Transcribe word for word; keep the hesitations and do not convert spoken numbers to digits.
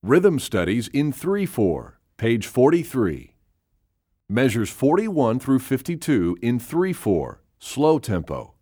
Rhythm Studies in three four, page forty-three. Measures forty-one through fifty-two in three four, slow tempo.